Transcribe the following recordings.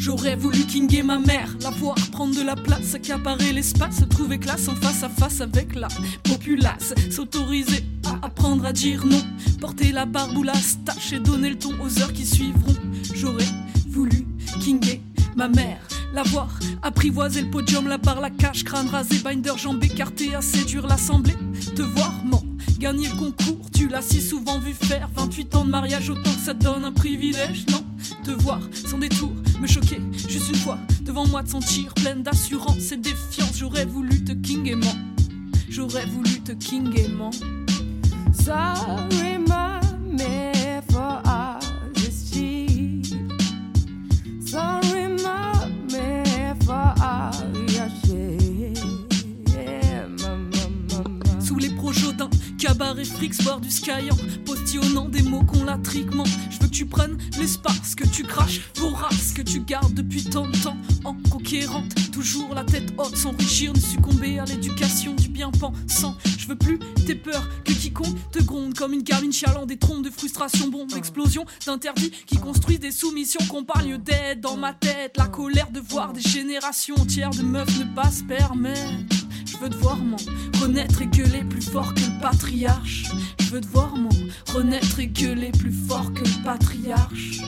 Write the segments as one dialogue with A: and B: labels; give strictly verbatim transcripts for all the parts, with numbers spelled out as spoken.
A: J'aurais voulu kinguer ma mère, la voir prendre de la place, accaparer l'espace, se trouver classe en face à face avec la populace, s'autoriser à apprendre à dire non, porter la barbe ou la stache et donner le ton aux heures qui suivront. J'aurais voulu kinguer ma mère, la voir apprivoiser le podium, la barre, la cage, crâne rasé, binder, jambes écartées, à séduire l'assemblée. Te voir, man, gagner le concours, tu l'as si souvent vu faire. Vingt-huit ans de mariage, autant que ça te donne un privilège, non? Te voir sans détour, me choquer juste une fois devant moi, te sentir pleine d'assurance et défiance. J'aurais voulu te king aimant, j'aurais voulu te king aimant.
B: Sorry, mommy, for all this cheat. Sorry, mommy, for all your shit. Yeah, mama, mama.
A: Sous les projets d'un cabaret frix, boire du Skyant, postillonnant des mots qu'on latriquement. Je veux que tu prennes l'espace, que tu craches vorace, que tu gardes depuis tant de temps en conquérante. Toujours la tête haute, s'enrichir, ne succomber à l'éducation du bien-pensant. Je veux plus tes peurs, que quiconque te gronde comme une gamine chialant des trompes de frustration, bombe d'explosion, d'interdits qui construisent des soumissions, qu'on parle lieu d'aide dans ma tête. La colère de voir des générations entières de meufs ne pas se permettre. Je veux te voir m'en renaître et gueuler plus fort que le patriarche. Je veux te voir m'en renaître et gueuler plus fort que le patriarche.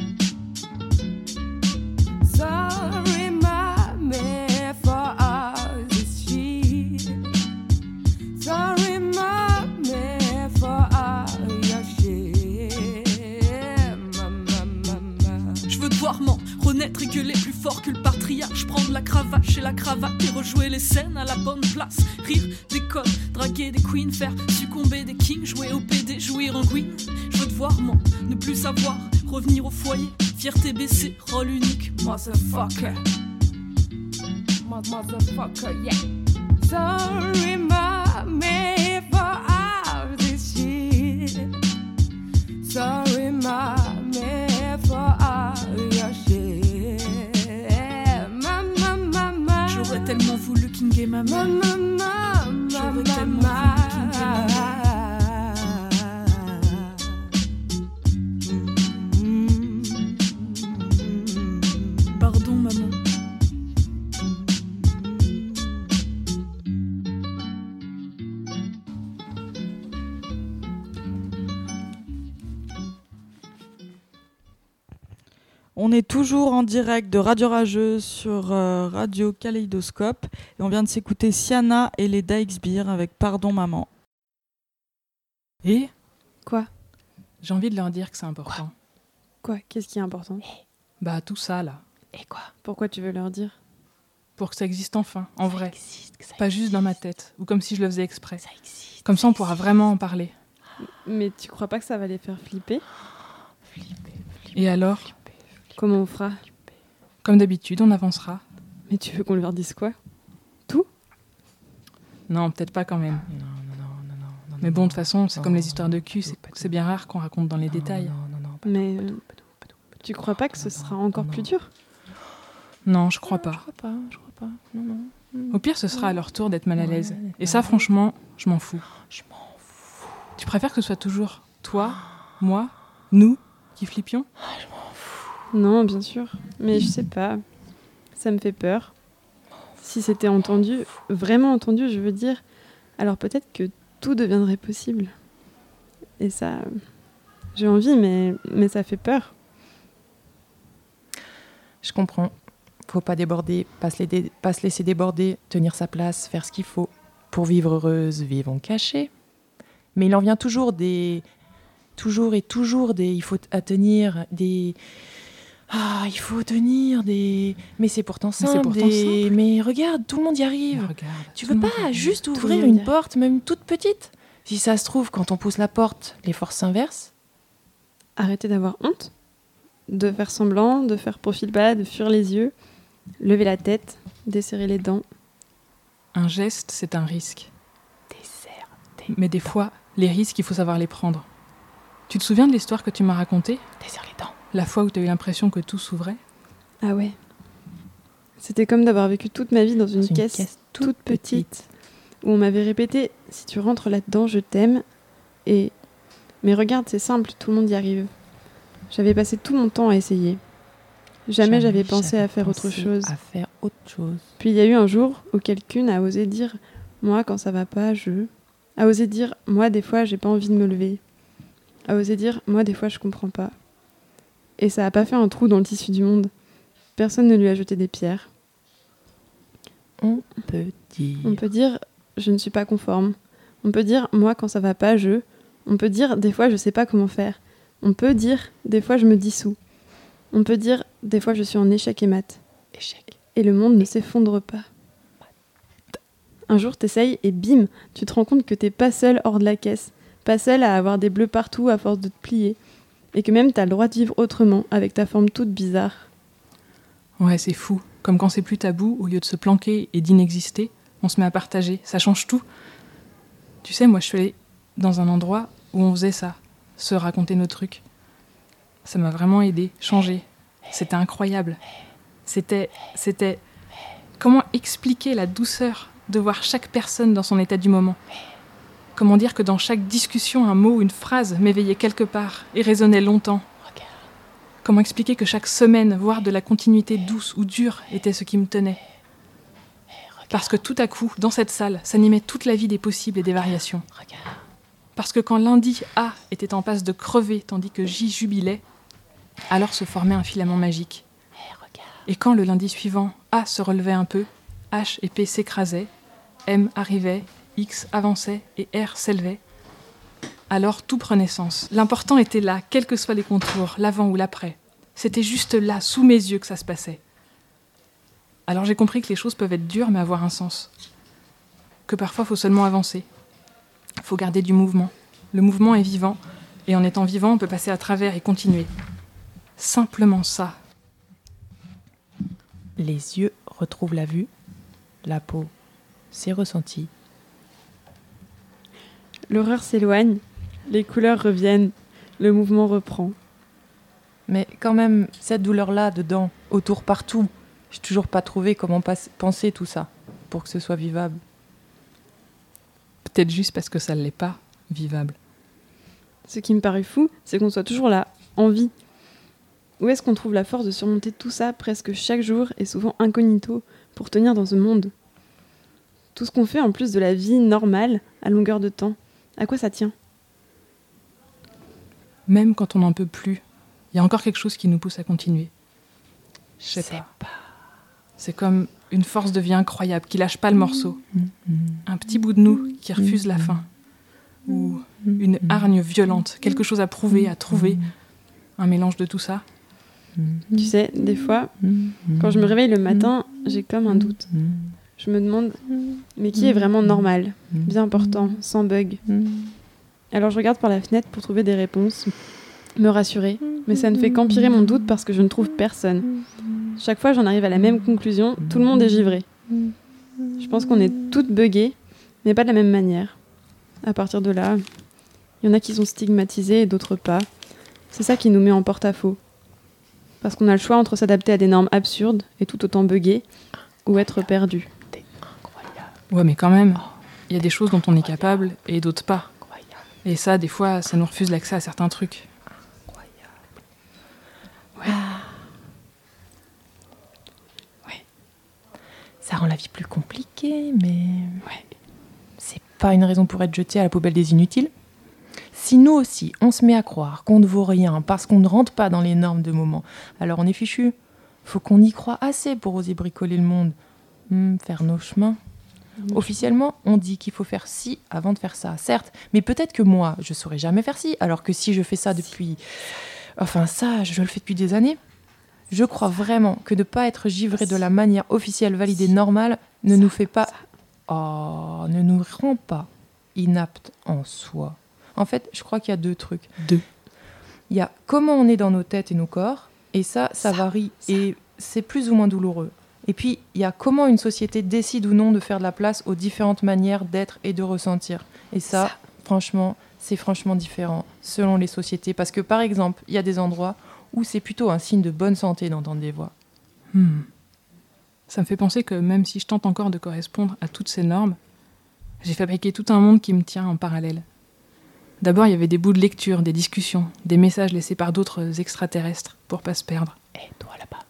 B: Sorry, mommy, for all this shit. Sorry, mommy, for all your shit. Mama, mama.
A: Je veux te voir m'en renaître et gueuler plus fort que le patriarche. Prendre la cravache et la cravate et rejouer les scènes à la bonne place. Rire des codes, draguer des queens, faire succomber des kings, jouer au P D, jouir en queen. Je veux te voir m'en ne plus savoir, revenir au foyer, fierté baissée, rôle unique, motherfucker.
B: Motherfucker, yeah. Sorry, mommy, for all this shit. Sorry, mommy, for all your shit. Mama, mama.
A: J'aurais tellement voulu kinguer ma mère.
B: Mama, mama,
A: J'aurais tellement voulu kinguer ma mère. Pardon, maman.
C: On est toujours en direct de Radio Rageuse sur euh, Radio Kaléidoscope et on vient de s'écouter Siana et les Dykesbeer avec Pardon Maman.
D: Et
E: Quoi
D: j'ai envie de leur dire que c'est important.
E: Quoi Qu'est-ce qui est important?
D: Bah tout ça là,
E: Et quoi Pourquoi tu veux leur dire?
D: pour que ça existe enfin, en vrai.
E: Existe, que ça
D: Pas juste dans ma tête, ou comme si je le faisais exprès.
E: Ça existe.
D: Comme ça on pourra vraiment en parler.
E: Mais tu crois pas que ça va les faire flipper?
D: Et alors,
E: Comment on fera?
D: comme d'habitude, on avancera.
E: Mais tu veux qu'on leur dise quoi?
D: Non, peut-être pas quand même.
F: Non, non, non, non, non, non.
D: Mais bon, de toute façon, c'est
F: non,
D: comme les
F: non,
D: histoires de cul, c'est,
F: pas tout.
D: c'est bien rare qu'on raconte dans les
F: Non,
D: détails.
F: Non, non, non, pas
E: Mais
F: tout,
E: euh,
F: pas tout, pas tout, pas tout, pas tout.
E: tu crois pas que ce
F: Non,
E: sera
F: non,
E: encore
F: non,
E: plus
F: non.
E: dur?
D: Non, je crois
F: Je
D: pas.
F: crois pas, je crois pas. Non, non.
D: Au pire, ce sera à leur tour d'être mal à l'aise.
F: Ouais,
D: Et ça,
F: ouais.
D: franchement, je m'en fous.
F: Je m'en fous.
D: Tu préfères que ce soit toujours toi, moi, nous, qui flippions?
F: Ah, je m'en fous.
E: Non, bien sûr. Mais je sais pas. Ça me fait peur. Si c'était entendu, vraiment entendu, je veux dire, alors peut-être que tout deviendrait possible. Et ça... J'ai envie, mais, mais ça fait peur.
F: Je comprends. Faut pas déborder, pas se, dé- pas se laisser déborder, tenir sa place, faire ce qu'il faut. Pour vivre heureuse, vivons cachés. Mais il en vient toujours des... Toujours et toujours des... Il faut à tenir des... Ah, il faut tenir des... Mais c'est pourtant
D: Mais
F: simple.
D: c'est pourtant
F: des...
D: simple.
F: Mais regarde, tout le monde y arrive.
D: Mais regarde,
F: Tu
D: tout
F: veux
D: le monde
F: pas
D: y
F: juste
E: Tout le
F: ouvrir
E: monde y
F: une
E: arrive.
F: porte, même toute petite? Si ça se trouve, quand on pousse la porte, les forces s'inversent.
E: Arrêtez d'avoir honte, de faire semblant, de faire profil bas, de fuir les yeux, lever la tête, desserrer les dents.
D: Un geste, c'est un risque.
F: Dessert.
D: Mais des fois, les risques, il faut savoir les prendre. Tu te souviens de l'histoire que tu m'as racontée?
F: Dessert les dents.
D: La fois où tu as eu l'impression que tout s'ouvrait?
E: Ah ouais. C'était comme d'avoir vécu toute ma vie dans une,
F: Dans une
E: caisse,
F: caisse
E: toute,
F: toute
E: petite,
F: petite.
E: où on m'avait répété « Si tu rentres là-dedans, je t'aime ». Et « Mais regarde, c'est simple, tout le monde y arrive ». J'avais passé tout mon temps à essayer. Jamais, j'avais pensé à faire autre
F: pensé
E: chose.
F: À faire autre chose.
E: Puis il y a eu un jour où quelqu'un a osé dire « Moi, quand ça va pas, je... » A osé dire « Moi, des fois, j'ai pas envie de me lever. » A osé dire « Moi, des fois, je comprends pas. » Et ça a pas fait un trou dans le tissu du monde. Personne ne lui a jeté des pierres.
F: On peut dire.
E: On peut dire « Je ne suis pas conforme. » On peut dire « Moi, quand ça va pas, je... » On peut dire « Des fois, je sais pas comment faire. » On peut dire « Des fois, je me dissous. » On peut dire « Des fois, je suis en échec et mat. »
F: Échec.
E: Et le monde ne s'effondre pas. Un jour, t'essayes et bim, tu te rends compte que t'es pas seul hors de la caisse. Pas seul à avoir des bleus partout à force de te plier. Et que même t'as le droit de vivre autrement, avec ta forme toute bizarre.
D: Ouais, c'est fou. Comme quand c'est plus tabou, au lieu de se planquer et d'inexister, on se met à partager. Ça change tout. Tu sais, moi, je suis allée dans un endroit où on faisait ça, se raconter nos trucs. Ça m'a vraiment aidée, changé. C'était incroyable. C'était, c'était... Comment expliquer la douceur de voir chaque personne dans son état du moment ? Comment dire que dans chaque discussion, un mot ou une phrase m'éveillait quelque part et résonnait longtemps ? Comment expliquer que chaque semaine, voire de la continuité douce ou dure, était ce qui me tenait ? Parce que tout à coup, dans cette salle, s'animait toute la vie des possibles et des variations. Parce que quand lundi A était en passe de crever tandis que J jubilait, alors se formait un filament magique. Et quand le lundi suivant, A se relevait un peu, H et P s'écrasaient, M arrivait, X avançait et R s'élevait, alors tout prenait sens. L'important était là, quels que soient les contours, l'avant ou l'après. C'était juste là, sous mes yeux, que ça se passait. Alors j'ai compris que les choses peuvent être dures, mais avoir un sens. Que parfois, il faut seulement avancer. Il faut garder du mouvement. Le mouvement est vivant, et en étant vivant, on peut passer à travers et continuer. Simplement ça.
F: Les yeux retrouvent la vue, la peau s'est ressentie.
E: L'horreur s'éloigne, les couleurs reviennent, le mouvement reprend.
F: Mais quand même, cette douleur-là, dedans, autour, partout, j'ai toujours pas trouvé comment pas- penser tout ça pour que ce soit vivable.
D: Peut-être juste parce que ça ne l'est pas, vivable.
E: Ce qui me paraît fou, c'est qu'on soit toujours là, en vie. Où est-ce qu'on trouve la force de surmonter tout ça presque chaque jour et souvent incognito pour tenir dans ce monde ? Tout ce qu'on fait en plus de la vie normale, à longueur de temps, à quoi ça tient ?
D: Même quand on n'en peut plus, il y a encore quelque chose qui nous pousse à continuer. Je sais pas.
F: pas.
D: C'est comme une force de vie incroyable qui lâche pas le morceau. Un petit bout de nous qui refuse la fin. Ou une hargne violente, quelque chose à prouver, à trouver. Un mélange de tout ça.
E: Tu sais, des fois, quand je me réveille le matin, j'ai comme un doute. Je me demande, mais qui est vraiment normal, bien portant, sans bug ? Alors je regarde par la fenêtre pour trouver des réponses, me rassurer, mais ça ne fait qu'empirer mon doute parce que je ne trouve personne. Chaque fois j'en arrive à la même conclusion, tout le monde est givré. Je pense qu'on est toutes buggées, mais pas de la même manière. À partir de là, il y en a qui sont stigmatisés et d'autres pas. C'est ça qui nous met en porte-à-faux. Parce qu'on a le choix entre s'adapter à des normes absurdes et tout autant buggées, ou être perdu.
D: Ouais, mais quand même, il y a des choses dont on est capable et d'autres pas. Et ça, des fois, ça nous refuse l'accès à certains trucs.
F: Ça rend la vie plus compliquée, mais ouais. C'est pas une raison pour être jeté à la poubelle des inutiles. Si nous aussi, on se met à croire qu'on ne vaut rien parce qu'on ne rentre pas dans les normes de moment, alors on est fichu. Faut qu'on y croie assez pour oser bricoler le monde. Hum, faire nos chemins. Officiellement, on dit qu'il faut faire ci avant de faire ça, certes, mais peut-être que moi, je saurais jamais faire ci, alors que si je fais ça depuis... Enfin ça, je le fais depuis des années. Je crois vraiment que de ne pas être givré de la manière officielle validée normale ne nous fait pas... Oh, ne nous rend pas inaptes en soi. En fait, je crois qu'il y a deux trucs.
D: Deux.
F: Il y a comment on est dans nos têtes et nos corps, et ça, ça, ça varie, ça. Et c'est plus ou moins douloureux. Et puis, il y a comment une société décide ou non de faire de la place aux différentes manières d'être et de ressentir. Et ça, ça. franchement, c'est franchement différent selon les sociétés. Parce que, par exemple, il y a des endroits où c'est plutôt un signe de bonne santé d'entendre des voix.
D: Hmm. Ça me fait penser que même si je tente encore de correspondre à toutes ces normes, j'ai fabriqué tout un monde qui me tient en parallèle. D'abord, il y avait des bouts de lecture, des discussions, des messages laissés par d'autres extraterrestres pour pas se perdre.
F: Et toi là-bas.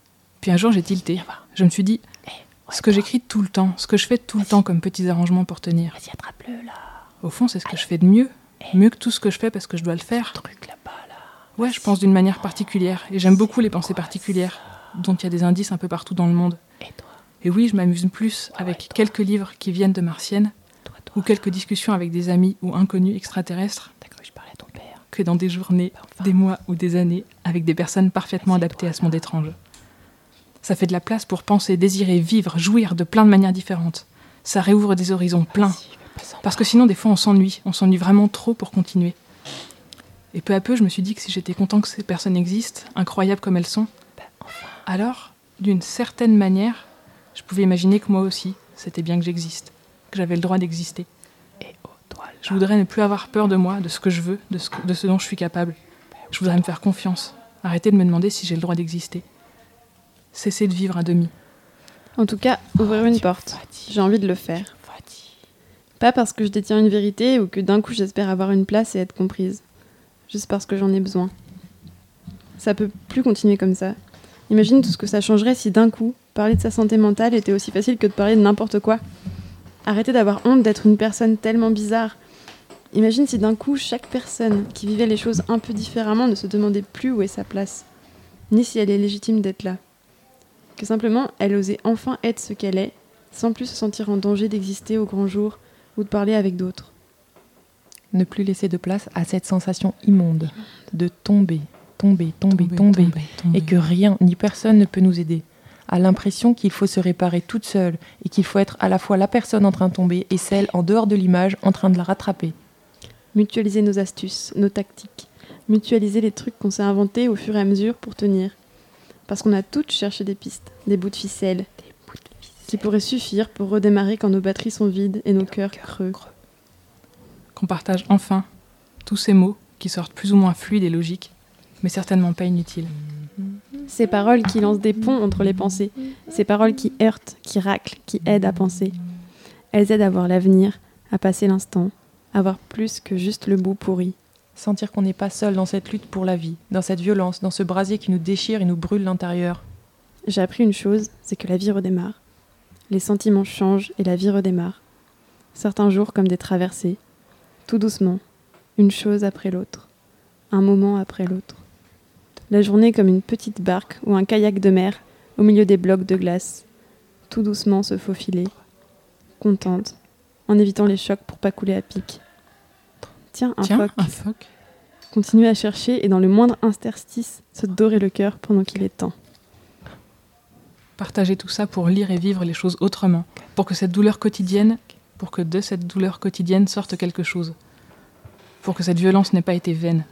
D: Puis un jour, j'ai tilté. Je me suis dit, ce que j'écris tout le temps, ce que je fais tout le temps comme petits arrangements pour tenir.
F: Vas-y, attrape-le, là.
D: Au fond, c'est ce que je fais de mieux. Mieux que tout ce que je fais parce que je dois le faire.
F: Truc là-bas, là.
D: Ouais, je pense d'une manière particulière. Et j'aime beaucoup les pensées particulières, dont il y a des indices un peu partout dans le monde.
F: Et toi?
D: Et oui, je m'amuse plus avec quelques livres qui viennent de Martienne,
F: Toi, toi.
D: ou quelques discussions avec des amis ou inconnus extraterrestres,
F: T'as cru que je parlais à ton père?
D: que dans des journées,
F: Enfin.
D: des mois ou des années, avec des personnes parfaitement adaptées à ce monde étrange. Ça fait de la place pour penser, désirer, vivre, jouir de plein de manières différentes. Ça réouvre des horizons pleins. Parce que sinon, des fois, on s'ennuie. On s'ennuie vraiment trop pour continuer. Et peu à peu, je me suis dit que si j'étais content que ces personnes existent, incroyables comme elles sont, alors, d'une certaine manière, je pouvais imaginer que moi aussi, c'était bien que j'existe, que j'avais le droit d'exister.
F: Et oh, toi, là.
D: Je voudrais ne plus avoir peur de moi, de ce que je veux, de ce, que- de ce dont je suis capable. Je voudrais me faire confiance. Arrêter de me demander si j'ai le droit d'exister. Cesser de vivre à demi.
E: En tout cas, ouvrir une porte. J'ai envie de le faire. Pas parce que je détiens une vérité ou que d'un coup j'espère avoir une place et être comprise. Juste parce que j'en ai besoin. Ça peut plus continuer comme ça. Imagine tout ce que ça changerait si d'un coup, parler de sa santé mentale était aussi facile que de parler de n'importe quoi. Arrêter d'avoir honte d'être une personne tellement bizarre. Imagine si d'un coup, chaque personne qui vivait les choses un peu différemment ne se demandait plus où est sa place, ni si elle est légitime d'être là. Que simplement, elle osait enfin être ce qu'elle est, sans plus se sentir en danger d'exister au grand jour ou de parler avec d'autres.
F: Ne plus laisser de place à cette sensation immonde de tomber, tomber, tomber, tomber, et que rien ni personne ne peut nous aider. À l'impression qu'il faut se réparer toute seule et qu'il faut être à la fois la personne en train de tomber et celle en dehors de l'image en train de la rattraper.
E: Mutualiser nos astuces, nos tactiques, mutualiser les trucs qu'on s'est inventés au fur et à mesure pour tenir. Parce qu'on a toutes cherché des pistes, des bouts de ficelle, qui pourraient suffire pour redémarrer quand nos batteries sont vides et nos cœurs creux.
D: Qu'on partage enfin tous ces mots qui sortent plus ou moins fluides et logiques, mais certainement pas inutiles.
E: Ces paroles qui lancent des ponts entre les pensées, ces paroles qui heurtent, qui raclent, qui aident à penser. Elles aident à voir l'avenir, à passer l'instant, à voir plus que juste le bout pourri.
F: Sentir qu'on n'est pas seul dans cette lutte pour la vie, dans cette violence, dans ce brasier qui nous déchire et nous brûle l'intérieur.
E: J'ai appris une chose, c'est que la vie redémarre. Les sentiments changent et la vie redémarre. Certains jours comme des traversées, tout doucement, une chose après l'autre, un moment après l'autre. La journée comme une petite barque ou un kayak de mer au milieu des blocs de glace, tout doucement se faufiler, contente, en évitant les chocs pour pas couler à pic. Tiens, un
D: Tiens,
E: phoque.
D: un phoque.
E: Continuer à chercher et dans le moindre interstice, se dorer le cœur pendant qu'il est temps.
D: Partager tout ça pour lire et vivre les choses autrement, pour que cette douleur quotidienne, pour que de cette douleur quotidienne sorte quelque chose, pour que cette violence n'ait pas été vaine.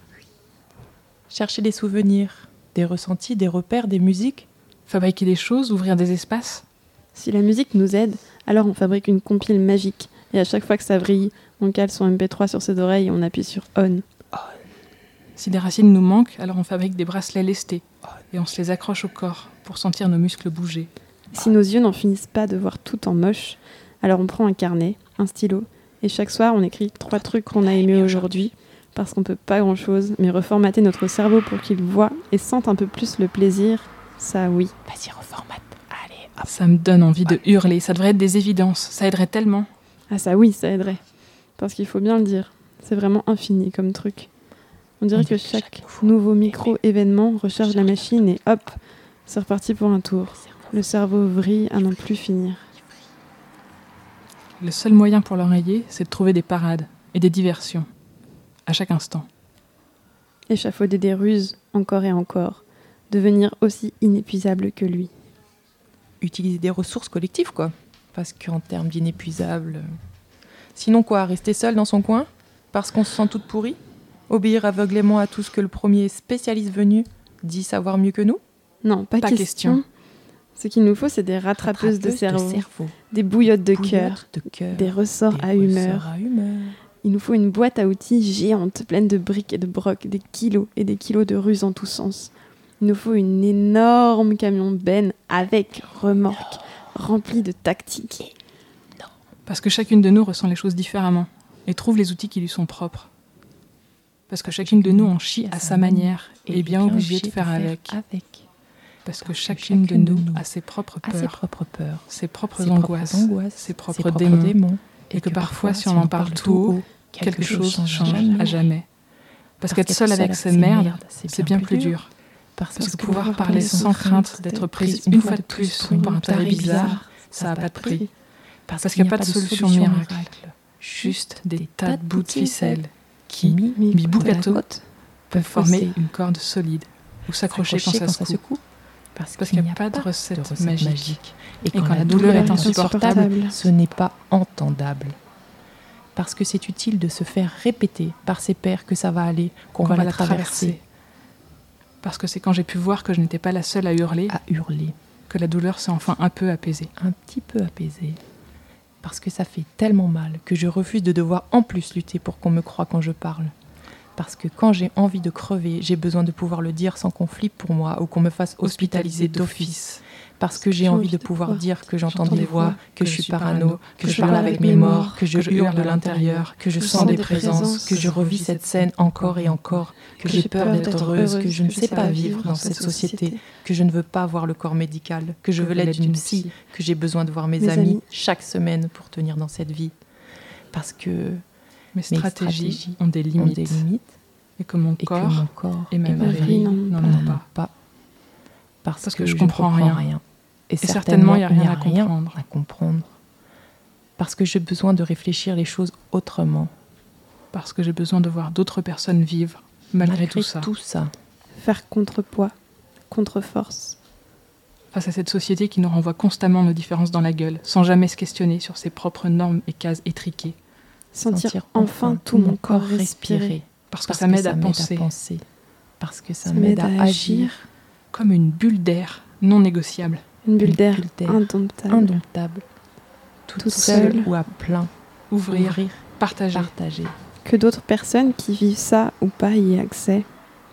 F: Chercher des souvenirs, des ressentis, des repères, des musiques.
D: Fabriquer des choses, ouvrir des espaces.
E: Si la musique nous aide, alors on fabrique une compile magique. Et à chaque fois que ça vrille, on cale son M P trois sur ses oreilles et on appuie sur On.
D: Si des racines nous manquent, alors on fabrique des bracelets lestés et on se les accroche au corps pour sentir nos muscles bouger.
E: Si nos yeux n'en finissent pas de voir tout en moche, alors on prend un carnet, un stylo, et chaque soir on écrit trois trucs qu'on a aimés aujourd'hui, parce qu'on peut pas grand-chose, mais reformater notre cerveau pour qu'il voit et sente un peu plus le plaisir, ça oui.
F: Vas-y, reformate. Allez, hop.
D: Ça me donne envie de hurler, ça devrait être des évidences, ça aiderait tellement.
E: Ah ça oui, ça aiderait. Parce qu'il faut bien le dire, c'est vraiment infini comme truc. On dirait que chaque nouveau micro-événement recharge la machine et hop, c'est reparti pour un tour. Le cerveau vrille à n'en plus finir.
D: Le seul moyen pour l'enrayer, c'est de trouver des parades et des diversions, à chaque instant.
E: Échafauder des ruses, encore et encore. Devenir aussi inépuisable que lui.
F: Utiliser des ressources collectives, quoi. Parce qu'en termes d'inépuisable... euh, Sinon quoi, rester seul dans son coin? Parce qu'on se sent toute pourrie? Obéir aveuglément à tout ce que le premier spécialiste venu dit savoir mieux que nous?
E: Non, pas,
D: Pas
E: question.
D: question.
E: Ce qu'il nous faut, c'est des rattrapeuses de cerveau,
F: cerveau.
E: des bouillottes de
F: Bouillotte
E: cœur,
F: de cœur.
E: des ressorts
F: Des
E: à humeur.
F: ressorts à humeur.
E: Il nous faut une boîte à outils géante, pleine de briques et de brocs, des kilos et des kilos de ruses en tous sens. Il nous faut une énorme camion benne avec remorque, remplie de tactiques.
D: Parce que chacune de nous ressent les choses différemment et trouve les outils qui lui sont propres. Parce que chacune de nous en chie à sa manière et est bien obligée de faire avec.
F: avec.
D: Parce que chacune de nous a ses propres
F: a ses
D: peurs,
F: propres peurs,
D: ses propres
F: ses
D: angoisses,
F: propres angoisses,
D: ses propres
F: ses propres
D: démons.
F: démons,
D: Et que parfois, si on en parle tout haut, quelque chose change à jamais. Parce qu'être seul avec ses merdes, c'est bien plus dur. Parce que pouvoir parler sans crainte d'être prise une fois de plus par un taré bizarre, ça n'a pas de prix. Parce qu'il n'y a pas de solution miracle. Juste des tas de bouts de ficelle qui, mis bout à bout, peuvent former une corde solide ou s'accrocher quand ça se secoue. Parce qu'il n'y a pas de recette magique.
F: Et quand la douleur est insupportable, ce n'est pas entendable. Parce que c'est utile de se faire répéter par ses pairs que ça va aller, qu'on va la traverser.
D: Parce que c'est quand j'ai pu voir que je n'étais pas la seule à hurler,
F: à hurler,
D: que la douleur s'est enfin un peu apaisée.
F: Un petit peu apaisée. Parce que ça fait tellement mal que je refuse de devoir en plus lutter pour qu'on me croie quand je parle. Parce que quand j'ai envie de crever, j'ai besoin de pouvoir le dire sans qu'on flippe pour moi ou qu'on me fasse hospitaliser d'office. Parce que j'ai envie de pouvoir dire que j'entends des voix, que je suis parano, que je parle avec mes morts, que je hurle de l'intérieur, que je sens des présences, que je revis cette scène encore et encore, que j'ai peur d'être heureuse, que je ne sais pas vivre dans cette société, que je ne veux pas voir le corps médical, que je veux l'aide d'une psy, que j'ai besoin de voir mes amis chaque semaine pour tenir dans cette vie. Parce que
D: mes stratégies ont des limites,
F: ont des limites
D: et que mon
F: et
D: corps,
F: que mon corps
D: et ma vie n'en ont pas.
F: pas. Parce,
D: Parce que,
F: que
D: je
F: je
D: comprends,
F: comprends rien.
D: rien.
F: Et,
D: et certainement, il n'y a rien,
F: a
D: à,
F: rien
D: comprendre.
F: à comprendre. Parce que j'ai besoin de réfléchir les choses autrement.
D: Parce que j'ai besoin de voir d'autres personnes vivre, malgré,
F: malgré
D: tout ça.
F: tout ça.
E: Faire contrepoids, contre-force.
D: Face à cette société qui nous renvoie constamment nos différences dans la gueule, sans jamais se questionner sur ses propres normes et cases étriquées.
E: Sentir, Sentir enfin tout mon corps respirer. respirer.
D: Parce que Parce ça m'aide à, à penser.
F: Parce que ça, ça m'aide à, à agir.
D: Comme une bulle d'air non négociable.
E: Une bulle d'air indomptable.
F: indomptable. Toute, Toute seule, seule ou à plein.
D: Ouvrir, Ouvrir partager.
F: partager.
E: Que d'autres personnes qui vivent ça ou pas y aient accès.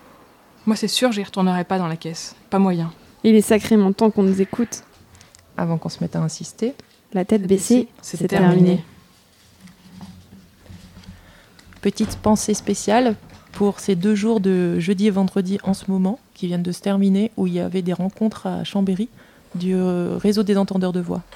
D: Moi, c'est sûr, j'y retournerai pas dans la caisse. Pas moyen.
E: Il est sacrément temps qu'on nous écoute.
F: Avant qu'on se mette à insister.
E: La tête baissée, c'est, c'est terminé. terminé.
F: Petite pensée spéciale pour ces deux jours de jeudi et vendredi en ce moment, qui viennent de se terminer, où il y avait des rencontres à Chambéry du réseau des entendeurs de voix.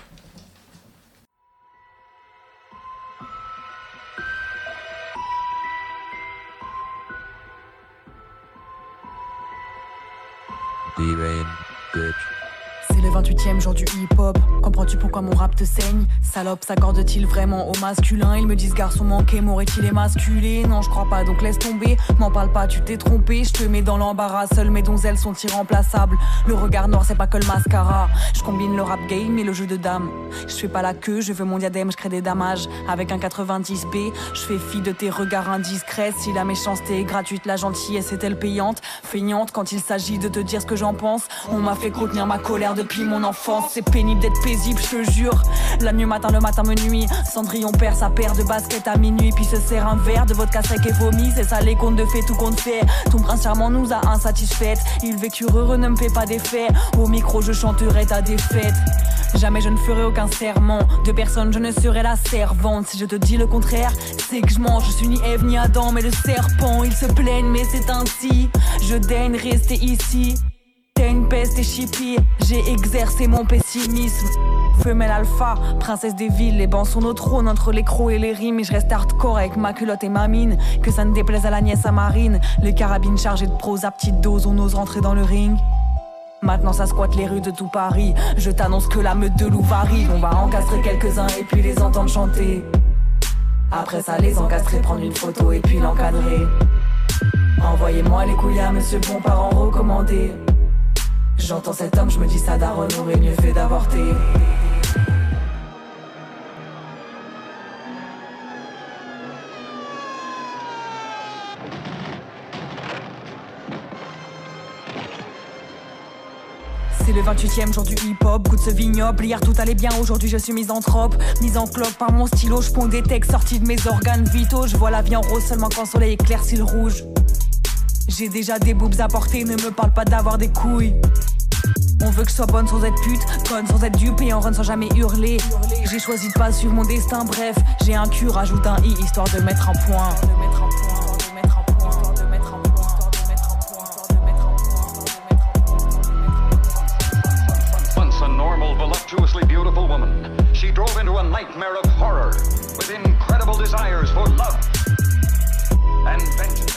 G: C'est le vingt-huitième jour du hip-hop. Comprends-tu pourquoi mon rap te saigne? Salope, s'accorde-t-il vraiment au masculin? Ils me disent garçon manqué, m'aurait-il émasculé? Non, je crois pas, donc laisse tomber. M'en parle pas, tu t'es trompé. Je te mets dans l'embarras, seules mes donzelles sont irremplaçables. Le regard noir, c'est pas que le mascara. Je combine le rap game et le jeu de dames. Je fais pas la queue, je veux mon diadème, je crée des damages. Avec un quatre-vingt-dix B, je fais fi de tes regards indiscrets. Si la méchanceté est gratuite, la gentillesse est-elle payante? Feignante quand il s'agit de te dire ce que j'en pense. On m'a fait contenir ma colère depuis mon enfance. C'est pénible d'être paisible, je te jure. La nuit matin, le matin me nuit. Cendrillon perd sa paire de baskets à minuit. Puis se sert un verre de vodka sec et vomi. C'est ça les contes de fées, tout compte fait. Ton prince charmant nous a insatisfaites. Ils vécurent heureux, ne me fait pas d'effet. Au micro je chanterai ta défaite. Jamais je ne ferai aucun serment. De personne je ne serai la servante. Si je te dis le contraire, c'est que je mens. Je suis ni Ève ni Adam, mais le serpent. Ils se plaignent mais c'est ainsi. Je daigne rester ici. T'es une peste et chippie, j'ai exercé mon pessimisme. Femelle alpha, princesse des villes, les bancs sont au trône entre les crocs et les rimes. Et je reste hardcore avec ma culotte et ma mine. Que ça ne déplaise à la nièce à Marine. Les carabines chargées de prose à petite dose, on ose rentrer dans le ring. Maintenant ça squatte les rues de tout Paris. Je t'annonce que la meute de loups varie. On va encastrer quelques-uns et puis les entendre chanter. Après ça les encastrer, prendre une photo et puis l'encadrer. Envoyez-moi les couilles à monsieur bon parent recommandé. J'entends cet homme, je me dis ça daronne aurait mieux fait d'avorter. C'est le vingt-huitième jour du hip-hop, goût de ce vignoble. Hier tout allait bien, aujourd'hui je suis misanthrope. Mise en cloque par mon stylo, je ponds des textes sortis de mes organes vitaux. Je vois la vie en rose seulement quand le soleil éclaircit le rouge. J'ai déjà des boobs à porter, ne me parle pas d'avoir des couilles. On veut que je sois bonne sans être pute, conne sans être dupe et en run sans jamais hurler. J'ai choisi de pas suivre mon destin, bref, j'ai un cul, rajoute un i, histoire de mettre un point.
H: voluptuously beautiful woman, she drove into a nightmare of horror with incredible desires for love and vengeance.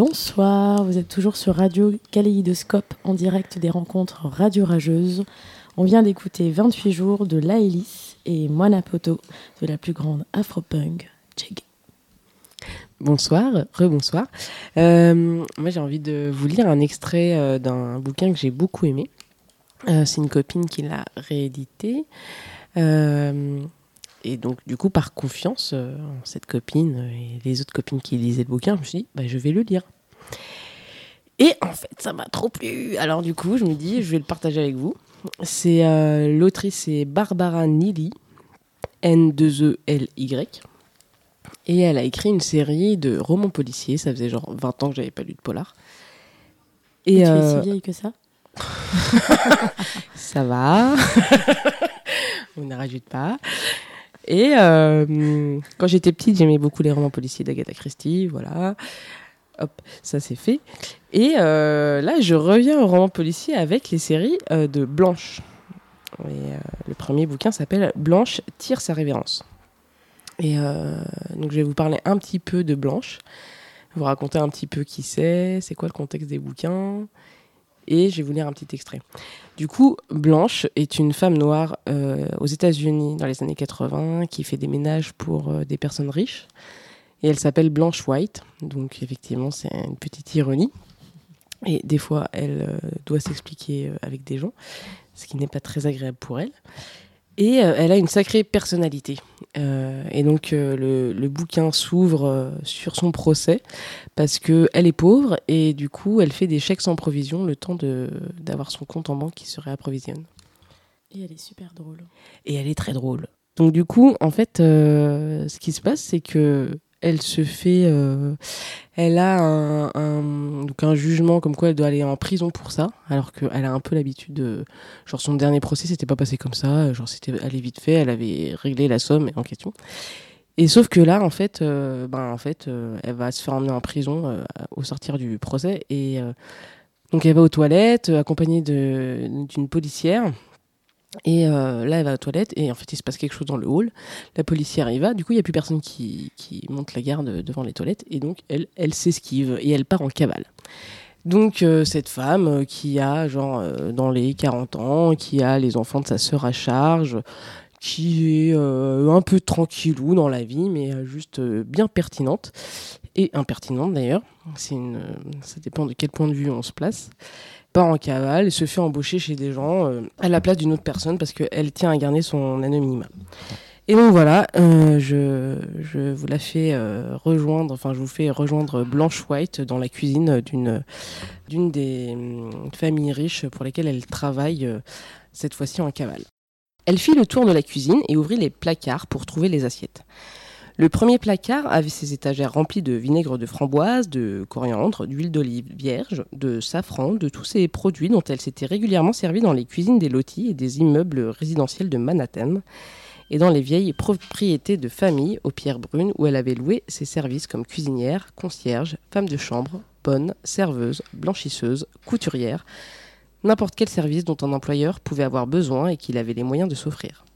I: Bonsoir, vous êtes toujours sur Radio Kaléidoscope en direct des rencontres Radio Rageuses. On vient d'écouter vingt-huit jours de Laëlys et Moana Poto de la plus grande afropunk, Jig.
J: Bonsoir, rebonsoir. Euh, moi j'ai envie de vous lire un extrait euh, d'un bouquin que j'ai beaucoup aimé. Euh, c'est une copine qui l'a réédité. Euh, et donc du coup par confiance euh, en cette copine et les autres copines qui lisaient le bouquin, je me suis dit bah, je vais le lire. Et en fait ça m'a trop plu. Alors du coup je me dis je vais le partager avec vous. C'est euh, l'autrice c'est Barbara Neely, N deux E L Y. Et elle a écrit une série de romans policiers. Ça faisait genre vingt ans que j'avais pas lu de polar.
I: Et, et tu
J: euh...
I: es si vieille que ça?
J: Ça va. On ne rajoute pas. Et euh, quand j'étais petite, j'aimais beaucoup les romans policiers d'Agatha Christie. Voilà. Hop, ça c'est fait. Et euh, là, je reviens au roman policier avec les séries euh, de Blanche. Et, euh, le premier bouquin s'appelle Blanche tire sa révérence. Et euh, donc je vais vous parler un petit peu de Blanche, vous raconter un petit peu qui c'est, c'est quoi le contexte des bouquins, et je vais vous lire un petit extrait. Du coup, Blanche est une femme noire euh, aux États-Unis dans les années quatre-vingts qui fait des ménages pour euh, des personnes riches, et elle s'appelle Blanche White, donc effectivement c'est une petite ironie, et des fois elle euh, doit s'expliquer euh, avec des gens, ce qui n'est pas très agréable pour elle. Et euh, elle a une sacrée personnalité. Euh, et donc, euh, le, le bouquin s'ouvre euh, sur son procès parce qu'elle est pauvre et du coup, elle fait des chèques sans provision le temps de, d'avoir son compte en banque qui se réapprovisionne.
I: Et elle est super drôle.
J: Et elle est très drôle. Donc du coup, en fait, euh, ce qui se passe, c'est que elle se fait... Euh, elle a un, un, donc un jugement comme quoi elle doit aller en prison pour ça, alors qu'elle a un peu l'habitude de... Genre son dernier procès, c'était pas passé comme ça, genre c'était allé vite fait, elle avait réglé la somme en question. Et sauf que là, en fait, euh, ben, en fait euh, elle va se faire emmener en prison euh, au sortir du procès. Et euh, donc elle va aux toilettes, euh, accompagnée de, d'une policière. Et euh, là, elle va aux toilettes et en fait, il se passe quelque chose dans le hall. La policière y va. Du coup, il n'y a plus personne qui, qui monte la garde devant les toilettes. Et donc, elle, elle s'esquive et elle part en cavale. Donc, euh, cette femme euh, qui a, genre, euh, dans les quarante ans, qui a les enfants de sa sœur à charge, qui est euh, un peu tranquillou dans la vie, mais euh, juste euh, bien pertinente. Et impertinente, d'ailleurs. C'est une, euh, ça dépend de quel point de vue on se place. Part en cavale et se fait embaucher chez des gens euh, à la place d'une autre personne parce qu'elle tient à garder son anonymat. Et donc voilà, euh, je, je vous la fais euh, rejoindre, enfin je vous fais rejoindre Blanche White dans la cuisine d'une, d'une des euh, familles riches pour lesquelles elle travaille, euh, cette fois-ci en cavale. Elle fit le tour de la cuisine et ouvrit les placards pour trouver les assiettes. Le premier placard avait ses étagères remplies de vinaigre de framboise, de coriandre, d'huile d'olive vierge, de safran, de tous ces produits dont elle s'était régulièrement servie dans les cuisines des lotis et des immeubles résidentiels de Manhattan et dans les vieilles propriétés de famille aux pierres brunes où elle avait loué ses services comme cuisinière, concierge, femme de chambre, bonne, serveuse, blanchisseuse, couturière, n'importe quel service dont un employeur pouvait avoir besoin et qu'il avait les moyens de s'offrir.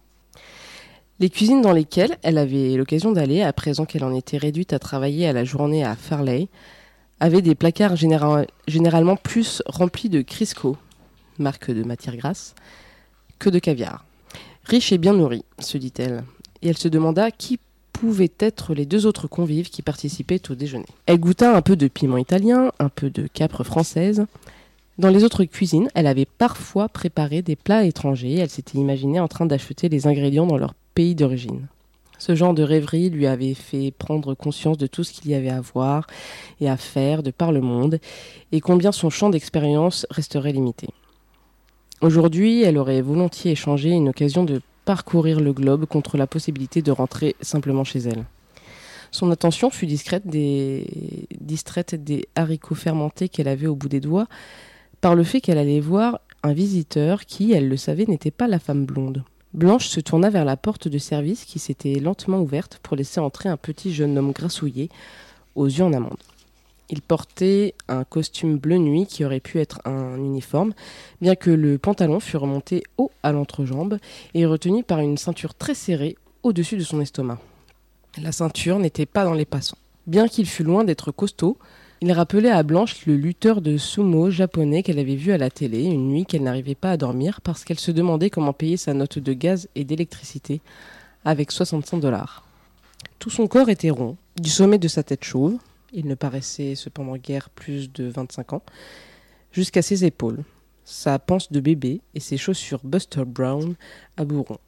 J: Les cuisines dans lesquelles elle avait l'occasion d'aller, à présent qu'elle en était réduite à travailler à la journée à Farley, avaient des placards général, généralement plus remplis de Crisco, marque de matière grasse, que de caviar. Riche et bien nourrie, se dit-elle, et elle se demanda qui pouvaient être les deux autres convives qui participaient au déjeuner. Elle goûta un peu de piment italien, un peu de capre française. Dans les autres cuisines, elle avait parfois préparé des plats étrangers, elle s'était imaginée en train d'acheter les ingrédients dans leur pays d'origine. Ce genre de rêverie lui avait fait prendre conscience de tout ce qu'il y avait à voir et à faire de par le monde, et combien son champ d'expérience resterait limité. Aujourd'hui, elle aurait volontiers échangé une occasion de parcourir le globe contre la possibilité de rentrer simplement chez elle. Son attention fut discrète des... distraite des haricots fermentés qu'elle avait au bout des doigts, par le fait qu'elle allait voir un visiteur qui, elle le savait, n'était pas la femme blonde. Blanche se tourna vers la porte de service qui s'était lentement ouverte pour laisser entrer un petit jeune homme grassouillet, aux yeux en amande. Il portait un costume bleu nuit qui aurait pu être un uniforme, bien que le pantalon fût remonté haut à l'entrejambe et retenu par une ceinture très serrée au-dessus de son estomac. La ceinture n'était pas dans les passants. Bien qu'il fût loin d'être costaud, Il rappelait à Blanche le lutteur de sumo japonais qu'elle avait vu à la télé une nuit qu'elle n'arrivait pas à dormir parce qu'elle se demandait comment payer sa note de gaz et d'électricité avec soixante-cinq dollars. Tout son corps était rond, du sommet de sa tête chauve, il ne paraissait cependant guère plus de vingt-cinq ans, jusqu'à ses épaules, sa panse de bébé et ses chaussures Buster Brown à bourron.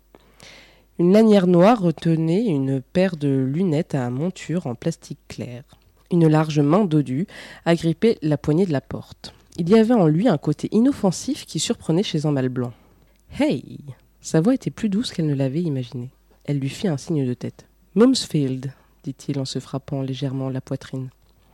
J: Une lanière noire retenait une paire de lunettes à monture en plastique clair. Une large main dodue agrippait la poignée de la porte. Il y avait en lui un côté inoffensif qui surprenait chez un mâle blanc. « Hey !» Sa voix était plus douce qu'elle ne l'avait imaginé. Elle lui fit un signe de tête. « Mumsfield !» dit-il en se frappant légèrement la poitrine.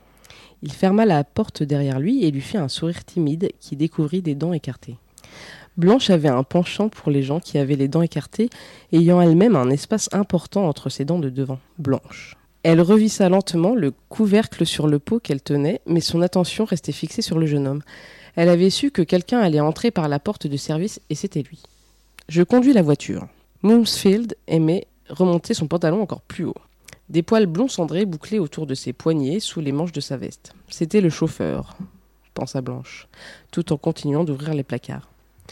J: Il ferma la porte derrière lui et lui fit un sourire timide qui découvrit des dents écartées. Blanche avait un penchant pour les gens qui avaient les dents écartées, ayant elle-même un espace important entre ses dents de devant. Blanche. Elle revissa lentement le couvercle sur le pot qu'elle tenait, mais son attention restait fixée sur le jeune homme. Elle avait su que quelqu'un allait entrer par la porte de service et c'était lui. « Je conduis la voiture. » Mumsfield aimait remonter son pantalon encore plus haut. Des poils blonds cendrés bouclaient autour de ses poignets sous les manches de sa veste. « C'était le chauffeur », pensa Blanche, tout en continuant d'ouvrir les placards.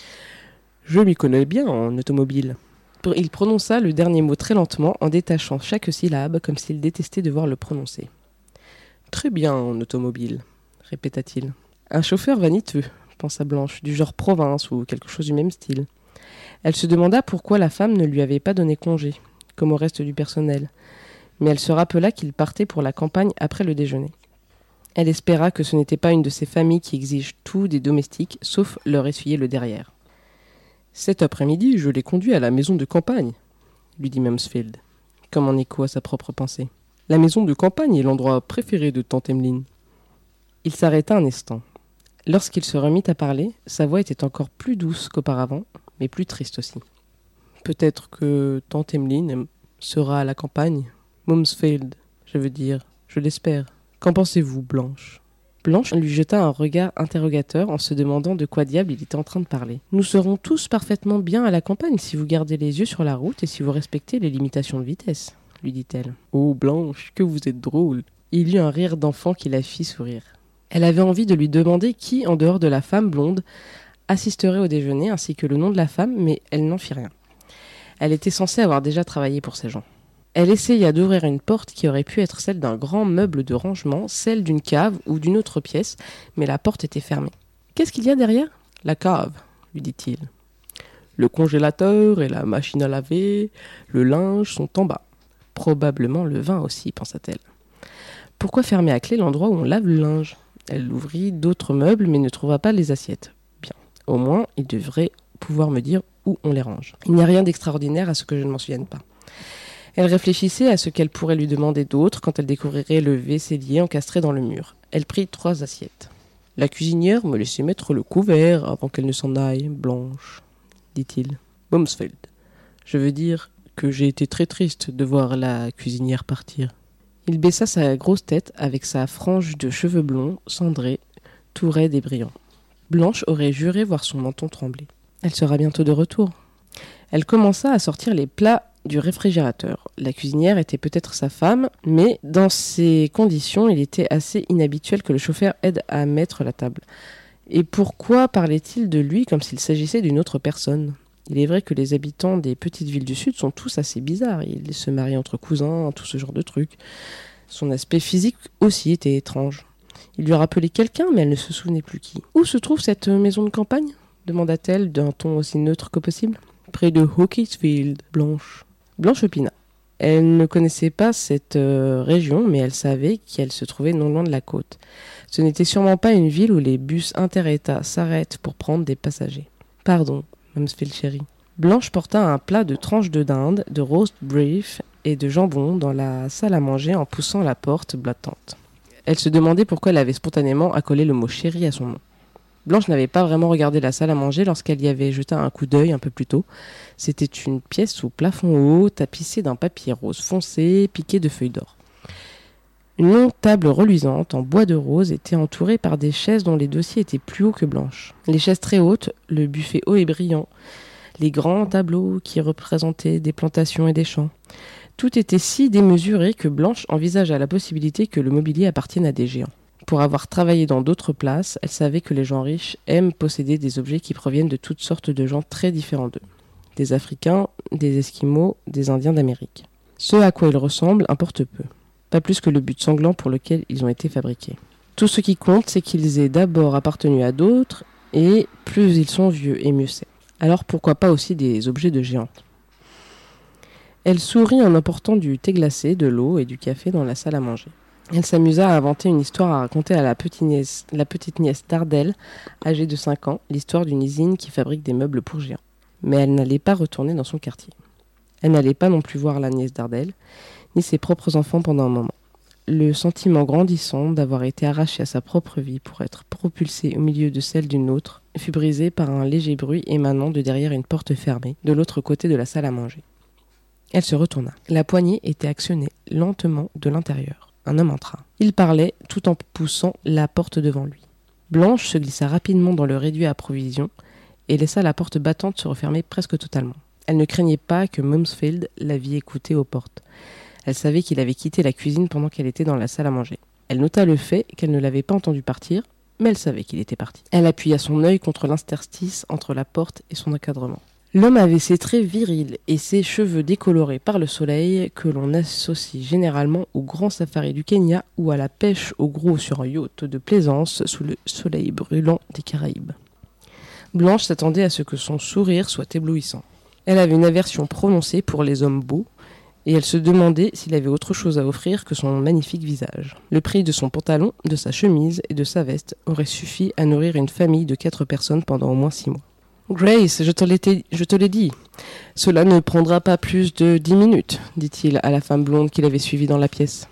J: « Je m'y connais bien en automobile. » Il prononça le dernier mot très lentement en détachant chaque syllabe comme s'il détestait devoir le prononcer. « Très bien en automobile, » répéta-t-il. « Un chauffeur vaniteux, » pensa Blanche, du genre province ou quelque chose du même style. Elle se demanda pourquoi la femme ne lui avait pas donné congé, comme au reste du personnel, mais elle se rappela qu'il partait pour la campagne après le déjeuner. Elle espéra que ce n'était pas une de ces familles qui exigent tout des domestiques, sauf leur essuyer le derrière. « Cet après-midi, je l'ai conduit à la maison de campagne, » lui dit Mumsfield, comme en écho à sa propre pensée. « La maison de campagne est l'endroit préféré de tante Emmeline. » Il s'arrêta un instant. Lorsqu'il se remit à parler, sa voix était encore plus douce qu'auparavant, mais plus triste aussi. « Peut-être que tante Emmeline sera à la campagne, Mumsfield, je veux dire, je l'espère. Qu'en pensez-vous, Blanche ?» Blanche lui jeta un regard interrogateur en se demandant de quoi diable il était en train de parler. « Nous serons tous parfaitement bien à la campagne si vous gardez les yeux sur la route et si vous respectez les limitations de vitesse, » lui dit-elle. « Oh Blanche, que vous êtes drôle !» Il y eut un rire d'enfant qui la fit sourire. Elle avait envie de lui demander qui, en dehors de la femme blonde, assisterait au déjeuner ainsi que le nom de la femme, mais elle n'en fit rien. Elle était censée avoir déjà travaillé pour ces gens. Elle essaya d'ouvrir une porte qui aurait pu être celle d'un grand meuble de rangement, celle d'une cave ou d'une autre pièce, mais la porte était fermée. « Qu'est-ce qu'il y a derrière ?»« La cave, » lui dit-il. « Le congélateur et la machine à laver, le linge sont en bas. Probablement le vin aussi, pensa-t-elle. Pourquoi fermer à clé l'endroit où on lave le linge ? Elle ouvrit d'autres meubles mais ne trouva pas les assiettes. Bien, au moins, il devrait pouvoir me dire où on les range. Il n'y a rien d'extraordinaire à ce que je ne m'en souvienne pas. Elle réfléchissait à ce qu'elle pourrait lui demander d'autre quand elle découvrirait le vaisselier encastré dans le mur. Elle prit trois assiettes. « La cuisinière me laissait mettre le couvert avant qu'elle ne s'en aille, Blanche, » dit-il. « Mumsfield, je veux dire que j'ai été très triste de voir la cuisinière partir. » Il baissa sa grosse tête avec sa frange de cheveux blonds, cendrés, tout raide et brillant. Blanche aurait juré voir son menton trembler. Elle sera bientôt de retour. Elle commença à sortir les plats du réfrigérateur. La cuisinière était peut-être sa femme, mais dans ces conditions, il était assez inhabituel que le chauffeur aide à mettre la table. Et pourquoi parlait-il de lui comme s'il s'agissait d'une autre personne ? Il est vrai que les habitants des petites villes du Sud sont tous assez bizarres. Ils se marient entre cousins, tout ce genre de trucs. Son aspect physique aussi était étrange. Il lui rappelait quelqu'un, mais elle ne se souvenait plus qui. « Où se trouve cette maison de campagne ?» demanda-t-elle d'un ton aussi neutre que possible. « Près de Hawkesfield, Blanche. » Blanche opina. Elle ne connaissait pas cette euh, région, mais elle savait qu'elle se trouvait non loin de la côte. Ce n'était sûrement pas une ville où les bus inter-États s'arrêtent pour prendre des passagers. « Pardon, Mumsfield chérie. » Blanche porta un plat de tranches de dinde, de roast beef et de jambon dans la salle à manger en poussant la porte battante. Elle se demandait pourquoi elle avait spontanément accolé le mot « chérie » à son nom. Blanche n'avait pas vraiment regardé la salle à manger lorsqu'elle y avait jeté un coup d'œil un peu plus tôt. C'était une pièce au plafond haut, tapissée d'un papier rose foncé, piqué de feuilles d'or. Une longue table reluisante en bois de rose était entourée par des chaises dont les dossiers étaient plus hauts que Blanche. Les chaises très hautes, le buffet haut et brillant, les grands tableaux qui représentaient des plantations et des champs. Tout était si démesuré que Blanche envisagea la possibilité que le mobilier appartienne à des géants. Pour avoir travaillé dans d'autres places, elle savait que les gens riches aiment posséder des objets qui proviennent de toutes sortes de gens très différents d'eux. Des Africains, des Esquimaux, des Indiens d'Amérique. Ce à quoi ils ressemblent importe peu. Pas plus que le but sanglant pour lequel ils ont été fabriqués. Tout ce qui compte, c'est qu'ils aient d'abord appartenu à d'autres, et plus ils sont vieux, et mieux c'est. Alors pourquoi pas aussi des objets de géantes ? Elle sourit en apportant du thé glacé, de l'eau et du café dans la salle à manger. Elle s'amusa à inventer une histoire à raconter à la petite nièce, la petite nièce d'Ardel, âgée de cinq ans, l'histoire d'une usine qui fabrique des meubles pour géants. Mais elle n'allait pas retourner dans son quartier. Elle n'allait pas non plus voir la nièce d'Ardel, ni ses propres enfants pendant un moment. Le sentiment grandissant d'avoir été arrachée à sa propre vie pour être propulsée au milieu de celle d'une autre fut brisé par un léger bruit émanant de derrière une porte fermée, de l'autre côté de la salle à manger. Elle se retourna. La poignée était actionnée lentement de l'intérieur. Un homme entra. Il parlait tout en poussant la porte devant lui. Blanche se glissa rapidement dans le réduit à provisions et laissa la porte battante se refermer presque totalement. Elle ne craignait pas que Mumsfield la vît écouter aux portes. Elle savait qu'il avait quitté la cuisine pendant qu'elle était dans la salle à manger. Elle nota le fait qu'elle ne l'avait pas entendu partir, mais elle savait qu'il était parti. Elle appuya son œil contre l'interstice entre la porte et son encadrement. L'homme avait ses traits virils et ses cheveux décolorés par le soleil que l'on associe généralement au grand safari du Kenya ou à la pêche au gros sur un yacht de plaisance sous le soleil brûlant des Caraïbes. Blanche s'attendait à ce que son sourire soit éblouissant. Elle avait une aversion prononcée pour les hommes beaux et elle se demandait s'il avait autre chose à offrir que son magnifique visage. Le prix de son pantalon, de sa chemise et de sa veste aurait suffi à nourrir une famille de quatre personnes pendant au moins six mois. « Grace, je te l'ai, je te l'ai dit. Cela ne prendra pas plus de dix minutes, dit-il à la femme blonde qui l'avait suivie dans la pièce.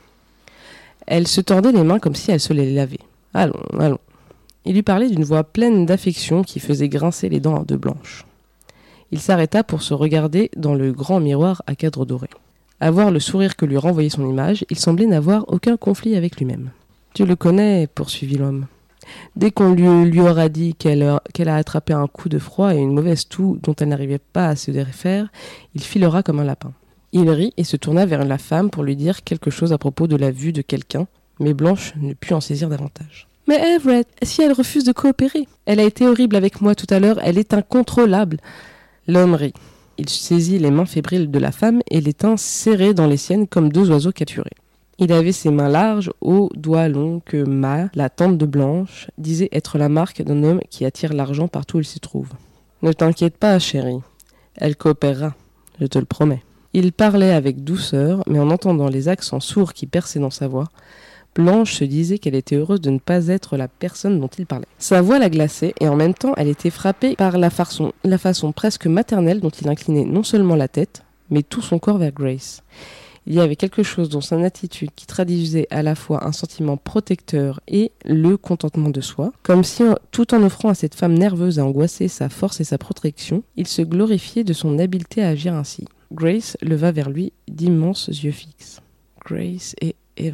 J: Elle se tordait les mains comme si elle se les lavait. « Allons, allons. » Il lui parlait d'une voix pleine d'affection qui faisait grincer les dents de Blanche. Il s'arrêta pour se regarder dans le grand miroir à cadre doré. À voir le sourire que lui renvoyait son image, il semblait n'avoir aucun conflit avec lui-même. « Tu le connais, poursuivit l'homme. Dès qu'on lui, lui aura dit qu'elle, qu'elle a attrapé un coup de froid et une mauvaise toux dont elle n'arrivait pas à se défaire, il filera comme un lapin. » Il rit et se tourna vers la femme pour lui dire quelque chose à propos de la vue de quelqu'un, mais Blanche ne put en saisir davantage. « Mais Everett, si elle refuse de coopérer ? Elle a été horrible avec moi tout à l'heure, elle est incontrôlable. » L'homme rit. Il saisit les mains fébriles de la femme et les tint serrées dans les siennes comme deux oiseaux capturés. Il avait ses mains larges, aux doigts longs que Ma, la tante de Blanche, disait être la marque d'un homme qui attire l'argent partout où il se trouve. « Ne t'inquiète pas, chérie. Elle coopérera, je te le promets. » Il parlait avec douceur, mais en entendant les accents sourds qui perçaient dans sa voix, Blanche se disait qu'elle était heureuse de ne pas être la personne dont il parlait. Sa voix la glaçait, et en même temps, elle était frappée par la façon, la façon presque maternelle dont il inclinait non seulement la tête, mais tout son corps vers Grace. Il y avait quelque chose dans son attitude qui traduisait à la fois un sentiment protecteur et le contentement de soi, comme si, tout en offrant à cette femme nerveuse et angoissée sa force et sa protection, il se glorifiait de son habileté à agir ainsi. Grace leva vers lui d'immenses yeux fixes. « Grace et Everett »,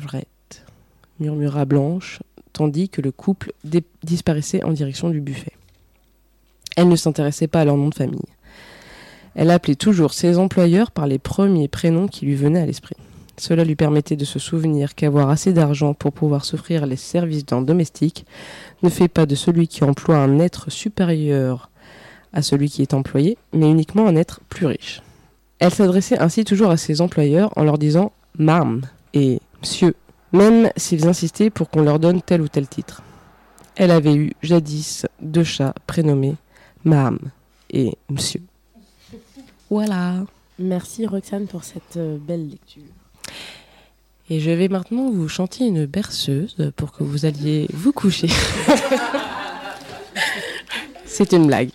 J: murmura Blanche, tandis que le couple dé- disparaissait en direction du buffet. Elle ne s'intéressait pas à leur nom de famille. Elle appelait toujours ses employeurs par les premiers prénoms qui lui venaient à l'esprit. Cela lui permettait de se souvenir qu'avoir assez d'argent pour pouvoir s'offrir les services d'un domestique ne fait pas de celui qui emploie un être supérieur à celui qui est employé, mais uniquement un être plus riche. Elle s'adressait ainsi toujours à ses employeurs en leur disant « Ma'am » et « Monsieur », même s'ils insistaient pour qu'on leur donne tel ou tel titre. Elle avait eu jadis deux chats prénommés Ma'am et Monsieur. Voilà.
I: Merci Roxane pour cette euh, belle lecture.
J: Et je vais maintenant vous chanter une berceuse pour que vous alliez vous coucher. C'est une blague.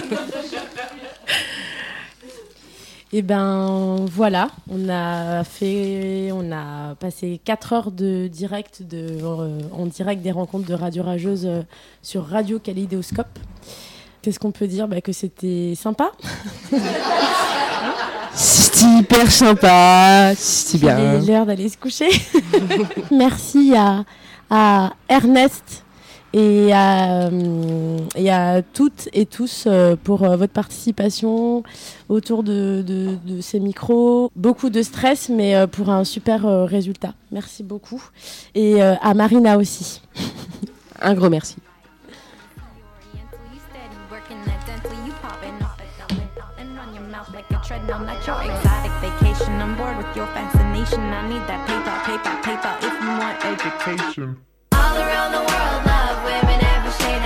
I: Et ben voilà, on a fait, on a passé quatre heures de direct de, euh, en direct des rencontres de Radio Rageuse euh, sur Radio Kaléidoscope. Qu'est-ce qu'on peut dire ? Bah, que c'était sympa.
J: C'était hyper sympa, c'était bien.
I: Il est l'heure d'aller se coucher. Merci à, à Ernest et à, euh, et à toutes et tous euh, pour euh, votre participation autour de, de, de ces micros. Beaucoup de stress, mais euh, pour un super euh, résultat. Merci beaucoup. Et euh, à Marina aussi.
J: Un gros merci.
B: All around the world, love women every shade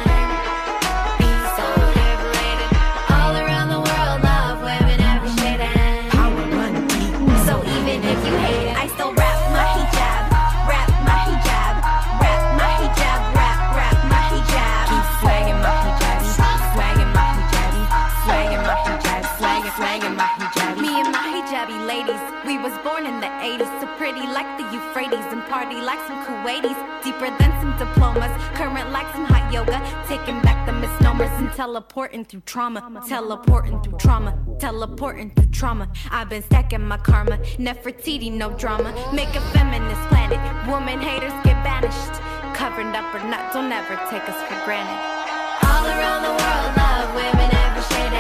B: and be so liberated. All around the world, love women every shade and power run deep. So even if you hate it, I still rap my hijab, rap my hijab, rap my hijab, rap, rap my hijab. Keep swagging my hijabi, swagging my hijabi, swagging my hijab, swagging, swagging my hijabi. Me and my hijabi ladies, we was born in the eighties, so pretty like the Euphrates and party like some Kuwaitis. Deeper than some diplomas, current like some hot yoga, taking back the misnomers and teleporting through trauma, teleporting through trauma, teleporting through trauma. I've been stacking my karma, Nefertiti, no drama. Make a feminist planet, woman haters get banished. Covered up or not, don't ever take us for granted. All around the world, love women every shade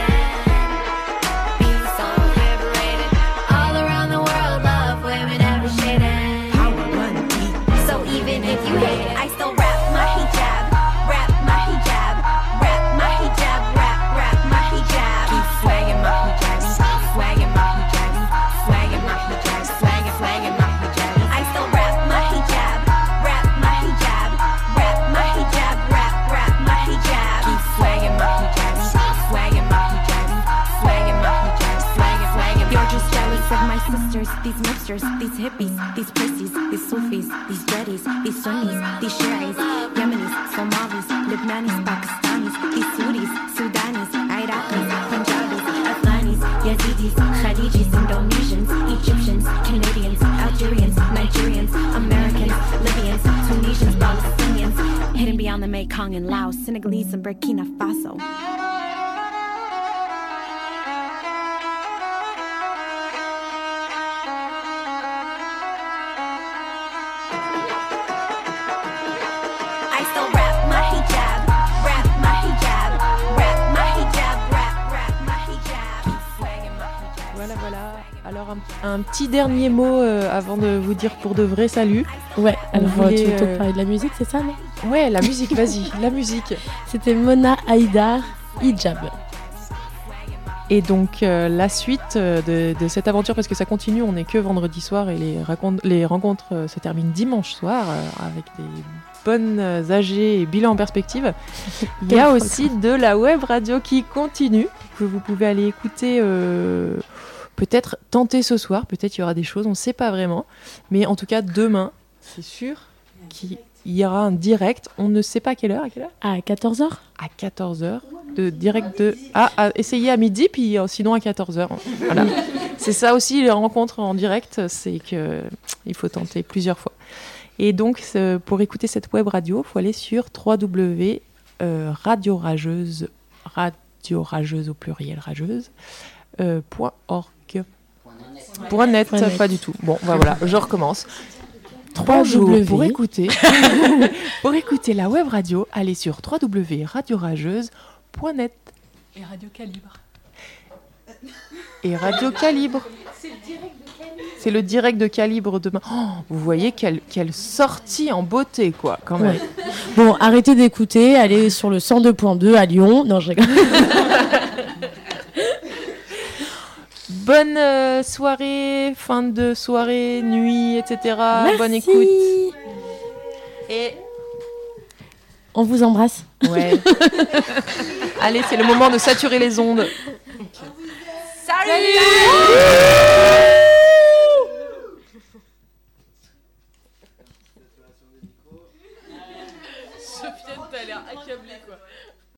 B: and be so liberated. All around the world, love women every shade and power run deep. So even if you hate it, I still rap my hijab, rap my hijab, rap my hijab, rap, rap my hijab. Keep swagging my hijabi, swagging my hijabi, swagging my hijab, swagging, swagging my hijabi. I still rap my hijab, rap my hijab, rap my hijab, rap, rap my hijab. Keep swagging my hijabi, swagging my hijabi, swagging my hijab, swagging, swagging. You're just jealous of my sisters, these mixtures, these hippies, these prissies, these Sufis, these dreadies, these Sunnis, these Shiites, Yemenis, Somalis, Lebanese, Pakistanis, these Sudis, Sudanis, Iraqis, Punjabis, Afghanis, Yazidis, Khadijis, Indonesians, Egyptians, Canadians, Algerians, Nigerians, Americans, Libyans, Tunisians, Palestinians, hidden beyond the Mekong and Laos, Senegalese and Burkina Faso. I still rap my hijab, rap my hijab, rap my hijab, rap, rap my hijab. Keep swagging my hijab.
F: Voilà, voilà. Alors, un, un petit dernier mot euh, avant de vous dire pour de vrai salut.
I: Ouais,
F: On
I: alors
F: voulait,
I: tu veux
F: euh,
I: parler de la musique, c'est ça, non?
F: Ouais, la musique, vas-y, la musique.
I: C'était Mona Haïdar, Hijab.
F: Et donc, euh, la suite euh, de, de cette aventure, parce que ça continue, on n'est que vendredi soir et les, racon- les rencontres euh, se terminent dimanche soir euh, avec des bonnes euh, A G et bilans en perspective. Il y a aussi de la web radio qui continue, que vous pouvez aller écouter, euh, peut-être tenter ce soir, peut-être il y aura des choses, on ne sait pas vraiment. Mais en tout cas, demain, c'est sûr qu'il y aura un direct, on ne sait pas à quelle heure, à quelle heure
I: À quatorze heures
F: À quatorze heures, de direct de... Ah, à essayer à midi, puis euh, sinon à quatorze heures. Voilà. C'est ça aussi, les rencontres en direct, c'est qu'il faut tenter plusieurs fois. Et donc, c'est- pour écouter cette web radio, il faut aller sur w w w point radio rageuse, radio rageuse au pluriel, rageuse, euh, point org. Point net,
I: Point net.
F: pas du tout. Bon, bah voilà, je recommence. Trois jours
I: W.
F: pour écouter, pour écouter la web radio, allez sur w w w point radio rageuse point net
D: Et Radio Calibre.
F: et Radio Calibre. C'est le direct de Calibre demain. Oh, vous voyez quelle, quelle sortie en beauté, quoi, quand même.
I: Ouais. Bon, arrêtez d'écouter, allez sur le cent deux point deux à Lyon. Non, je rigole.
F: Bonne euh, soirée, fin de soirée, nuit, et cetera.
I: Merci.
F: Bonne écoute. Et
I: On vous embrasse.
F: ouais. Allez, c'est le moment de saturer les ondes.
J: Sofiane, t'as l'air accablée, quoi.